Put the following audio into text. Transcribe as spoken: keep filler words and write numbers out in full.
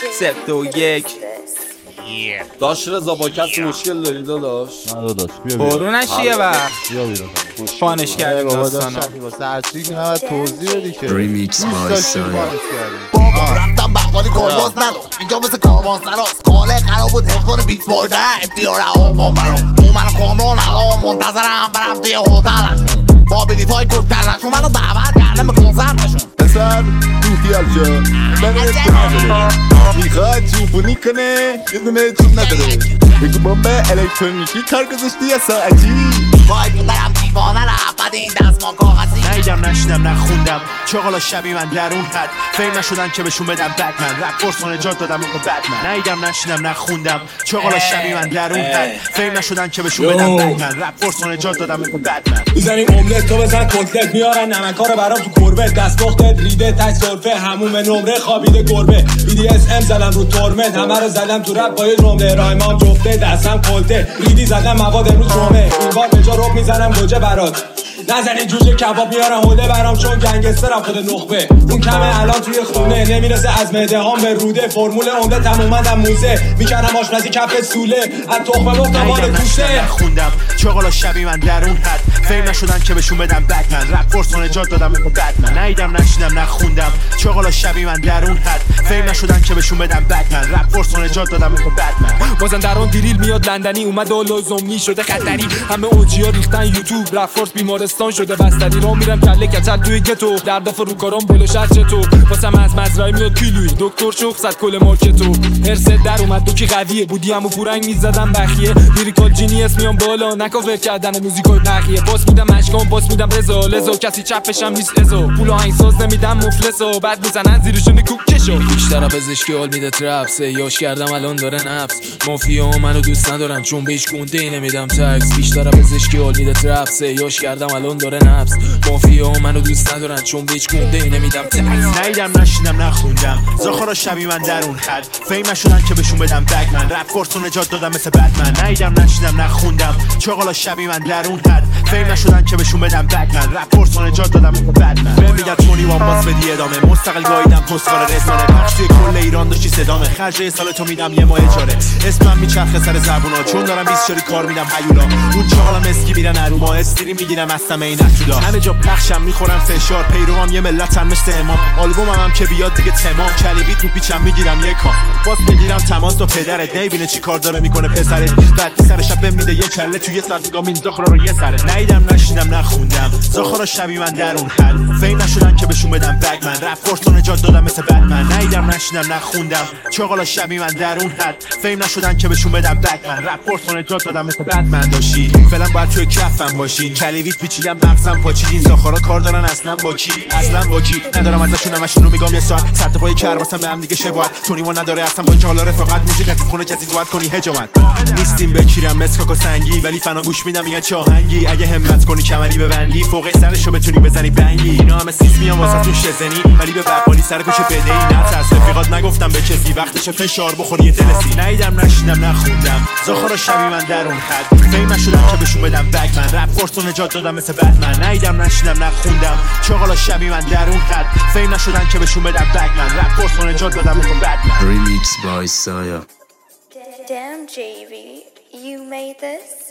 سه دو یک. داشت رضا با کسی مشکل داری داداش؟ نه داداش بیا بیا برو نشی یه وقت بیا بیا فانش کردیم داستانو. واسه هرچی که نباید توضیح بدی که ریمیکس بای سایا. بابا رفتم بقالی کارباز نداشت اینجا مثل کاروان سراست کاله قرار بود حفظان بیت بارده افتیار هوامان برام تو منو کامران الان منتظرم برم توی هتلشون با بلیط های کفترشون منو دعوت کردم به کنسرتشون پسر تو خیال شو بغیرت که نداره میخواد چوبونی کنه یه دونه چوب نداره بگو بمب الکترونیکی کار گذاشتی یا ساعتی وای میدارم دیوانه رفت بعد این دست ما کاغذی نیدم نشیدم نخوندم چغالا شبی من در اون حد فیلم نشدن که بهشون بدم بتمن رپ فرس نجات دادم مثل بتمن نیدم نشیدم نخوندم چغالا شبی من در اون حد فیلم نشدن که بهشون بدم بتمن رپ فرس نجات دادم مثل بتمن میزنیم املت تو بزن کتلت میارن نمکا رو برام تو کربه دستپختت ریده تک سرفه هموم نمره خوابیده گربه بی دی اس ام زدم رو تورمنت همه رو زدم تو رپ با یه جمله رایمان جفته دستم کلته ریدی زدم مواد امروز جمعه این بار به جا رب میزنم گوجه برات نزنی جوجه کباب میارم هوده برام چون گنگسترم خود نخبه اون کمه الان توی خونه نمیرسه از معده هام به روده فرمول عمده تمومندم موزه میکردم آشپزی کف سوله از تخم مرغ تا مال گوشته خوندم چغالا شبی من در اون حد فیلم نشدن که بهشون بدم بتمن رپ فرس نجات دادم مثل بتمن نیدم نشیدم نخوندم چغالا شبی من در اون حد فیلم نشدن که بهشون بدم بتمن رپ فرس نجات دادم مثل بتمن بازن در اون دریل میاد لندنی اومد و لازمی شده خطری همه اوجیا ریختن یوتیوب رپ فرس بیمارستان شده بستری رو میرم کله کچل توی گتو در دفعه رو کارام بلو شرچه تو واسم از مزرعه میاد کیلویی دکتر شخ زد کل مارکتو هرست در اومد دوکی قویه بودی همو پورنگ میزدم بخیه لیریکال جینیس میام بالا نکاور کردن موزیکای بخیه باس میدم اشکام باس میدم رضا لزا کسی چپشم نیست ازا پول آهنگساز نمیدم مفلسا بعد میزنن زیرشون کوکشو بیشتر پزشکی حال میده ترپس یاش کردم الان داره نفس مافیا منو دوست ندارن چون بهش گنده نمیدم تکس بیشتر پزشکی حال میده ترپس یاش کردم الان داره نفس مافیا منو دوست ندارن چون بهش گنده نمیدم تکس نیدم نشیدم نخوندم زاخارا شبی من در اون حد فیم نشدن که بهشون بدم بگمن رپ فرس نجات دادم مثل بتمن نیدم نشیدم نخوندم چغالا شبی من در اون حد فیم نشدن که بهشون بدم بگمن رپ فرس نجات دادم مثل بتمن بهم میگن تونی وان باز بدی ادامه مستقل گاییدم پستکار رسانه پخش توی کل ایران داشتی صدامه خرج یه سال تو میدم یه ماه اجاره اسمم میچرخه سر زبونا چون دارم بیست شاری کار میدم هیولا اون چغالا مسکی میرن اروما استری میگیرم هستم این نتولا همه جا پخشم میخورم فشار پیروام یه ملتن مثل امام آلبومم هم که بیاد دیگه تمام کلیبی تو پیچم میگیرم یه کام باز بگیرم تماس با پدرت نمیبینه چی کار داره میکنه پسرت بعد سر شب بهم میده یه کله تو یه ساعت نگاه این زاخرا رو یه سره نیدم نشیدم نخوندم زاخرا شبی من در اون حد فیم نشدن که بهشون بدم بگمن رپ فرس نجات دادم مثل بتمن نیدم نشیدم نخوندم چغالا شبی من در اون حد فیم نشدن که بهشون بدم بگمن رپ فرس نجات دادم مثل بتمن داشتی فعلا باید توی کفم باشی کلیویت پیچیدم مغزم پاچیدین زاخرا کار دارن اصلا با کی اصلا با کی ندارم ازشون همشون رو میگم یه ساعت سرت پای کرباسم به هم دیگه شباهت چونی ما نداره اصلا با جالا رفاقت موزیک از خونه کسی دوات کنی هجامت نیستیم بکیرم مسکاک و سنگی ولی فنا گوش میدم یه چاهنگی اگه همت کنی کمری ببندی فوق سرشو بتونی بزنی بنگی اینا همه سیس میام واسه تو شزنی ولی به بقالی سر کوچه بدهی نترس رفیقات نگفتم به کسی وقتش فشار بخوری یه دلسی نیدم نشیدم نخوندم زاخرا شبی من در اون حد فیم نشدم که بهشون بدم بگمن رپ فرس نجات دادم مثل بتمن نیدم نشیدم نخوندم چغالا شبی من در اون حد فیم نشدن که بهشون بدم بگمن رپ فرس نجات دادم مثل بتمن ریمیکس بای سایا. Damn J V, you made this?